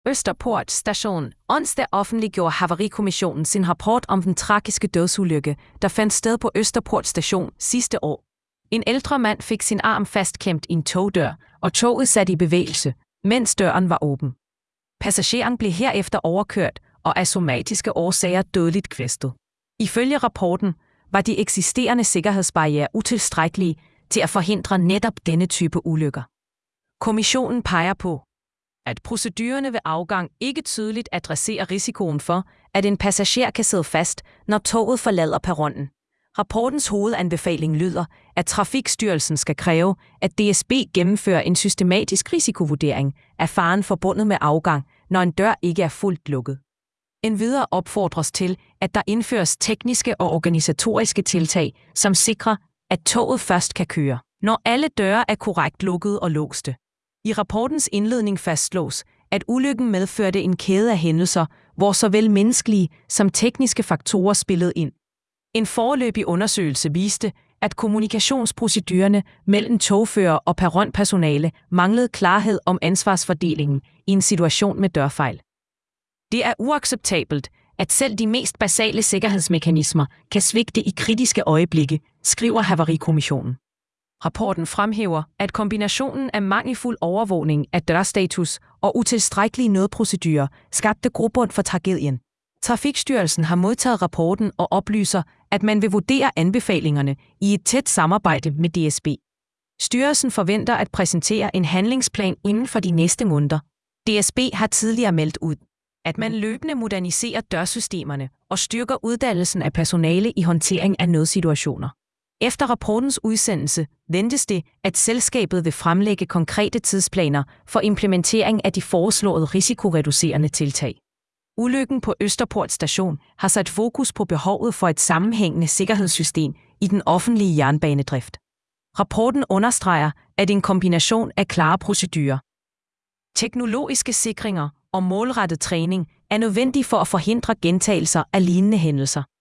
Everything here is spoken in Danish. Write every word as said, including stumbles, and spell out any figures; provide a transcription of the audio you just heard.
Østerport Station. Onsdag offentliggjorde Havarikommissionen sin rapport om den tragiske dødsulykke, der fandt sted på Østerport Station sidste år. En ældre mand fik sin arm fastklemt i en togdør, og toget sat i bevægelse, mens døren var åben. Passageren blev herefter overkørt og af somatiske årsager dødeligt kvæstet. Ifølge rapporten var de eksisterende sikkerhedsbarrierer utilstrækkelige til at forhindre netop denne type ulykker. Kommissionen peger på, at procedurerne ved afgang ikke tydeligt adresserer risikoen for, at en passager kan sidde fast, når toget forlader perronen. Rapportens hovedanbefaling lyder, at Trafikstyrelsen skal kræve, at D S B gennemfører en systematisk risikovurdering af faren forbundet med afgang, når en dør ikke er fuldt lukket. Endvidere opfordres til, at der indføres tekniske og organisatoriske tiltag, som sikrer, at toget først kan køre, når alle døre er korrekt lukkede og låste. I rapportens indledning fastslås, at ulykken medførte en kæde af hændelser, hvor såvel menneskelige som tekniske faktorer spillede ind. En foreløbig undersøgelse viste, at kommunikationsprocedurerne mellem togfører og perronpersonale manglede klarhed om ansvarsfordelingen i en situation med dørfejl. Det er uacceptabelt, at selv de mest basale sikkerhedsmekanismer kan svigte i kritiske øjeblikke, skriver Havarikommissionen. Rapporten fremhæver, at kombinationen af mangelfuld overvågning af dørstatus og utilstrækkelige nødprocedurer skabte grobund for tragedien. Trafikstyrelsen har modtaget rapporten og oplyser, at man vil vurdere anbefalingerne i et tæt samarbejde med D S B. Styrelsen forventer at præsentere en handlingsplan inden for de næste måneder. D S B har tidligere meldt ud, at man løbende moderniserer dørsystemerne og styrker uddannelsen af personale i håndtering af nødsituationer. Efter rapportens udsendelse ventes det, at selskabet vil fremlægge konkrete tidsplaner for implementering af de foreslåede risikoreducerende tiltag. Ulykken på Østerport Station har sat fokus på behovet for et sammenhængende sikkerhedssystem i den offentlige jernbanedrift. Rapporten understreger, at en kombination af klare procedurer, teknologiske sikringer og målrettet træning er nødvendig for at forhindre gentagelser af lignende hændelser.